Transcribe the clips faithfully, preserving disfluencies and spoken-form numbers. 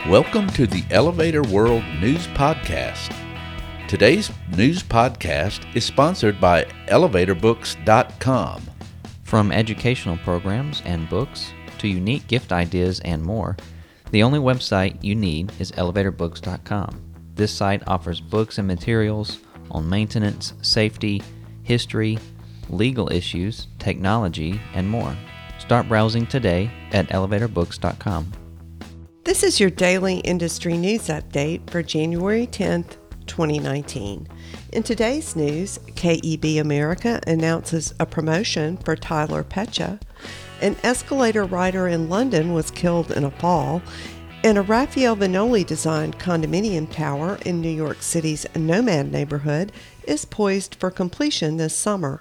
Welcome to the Elevator World News Podcast. Today's news podcast is sponsored by elevator books dot com. From educational programs and books to unique gift ideas and more, the only website you need is elevator books dot com. This site offers books and materials on maintenance, safety, history, legal issues, technology, and more. Start browsing today at elevator books dot com. This is your daily industry news update for January tenth, twenty nineteen. In today's news, K E B America announces a promotion for Tyler Pecha, an escalator rider in London was killed in a fall, and a Raphael Vignoli-designed condominium tower in New York City's Nomad neighborhood is poised for completion this summer.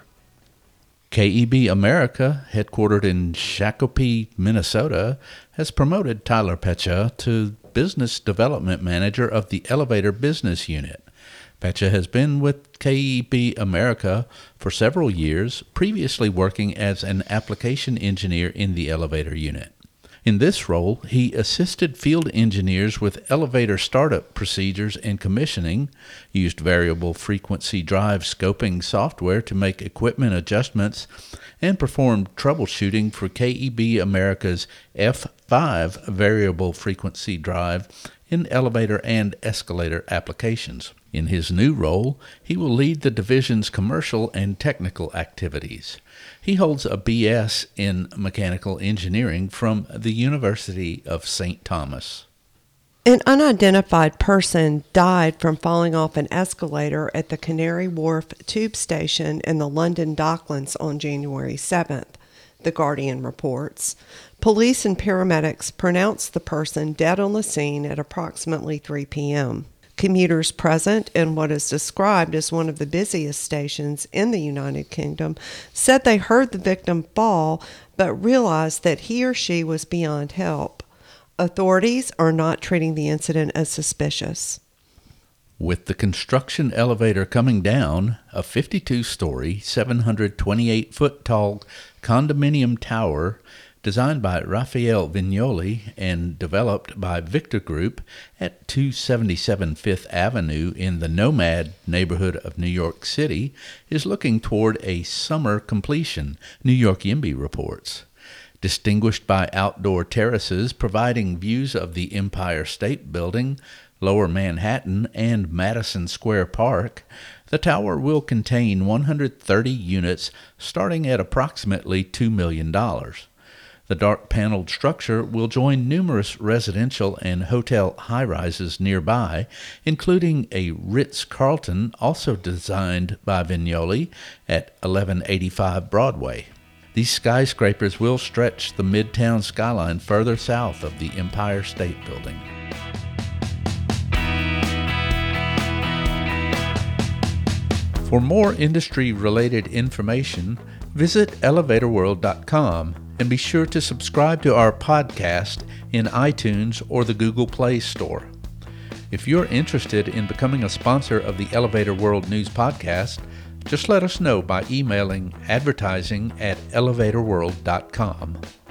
K E B America, headquartered in Shakopee, Minnesota, has promoted Tyler Pecha to Business Development Manager of the Elevator Business Unit. Pecha has been with K E B America for several years, previously working as an application engineer in the elevator unit. In this role, he assisted field engineers with elevator startup procedures and commissioning, used variable frequency drive scoping software to make equipment adjustments, and performed troubleshooting for K E B America's F five variable frequency drive in elevator and escalator applications. In his new role, he will lead the division's commercial and technical activities. He holds a B S in mechanical engineering from the University of Saint Thomas. An unidentified person died from falling off an escalator at the Canary Wharf tube station in the London Docklands on January seventh, The Guardian reports. Police and paramedics pronounced the person dead on the scene at approximately three p.m. Commuters present in what is described as one of the busiest stations in the United Kingdom said they heard the victim fall but realized that he or she was beyond help. Authorities are not treating the incident as suspicious. With the construction elevator coming down, a fifty-two-story, seven hundred twenty-eight foot tall condominium tower designed by Raphael Vignoli and developed by Victor Group at two seventy-seven Fifth Avenue in the Nomad neighborhood of New York City, is looking toward a summer completion, New York YIMBY reports. Distinguished by outdoor terraces providing views of the Empire State Building, Lower Manhattan, and Madison Square Park, the tower will contain one hundred thirty units starting at approximately two million dollars. The dark-paneled structure will join numerous residential and hotel high-rises nearby, including a Ritz-Carlton also designed by Vignoli at eleven eighty-five Broadway. These skyscrapers will stretch the Midtown skyline further south of the Empire State Building. For more industry-related information, visit elevator world dot com and be sure to subscribe to our podcast in iTunes or the Google Play Store. If you're interested in becoming a sponsor of the Elevator World News Podcast, just let us know by emailing advertising at elevator world dot com.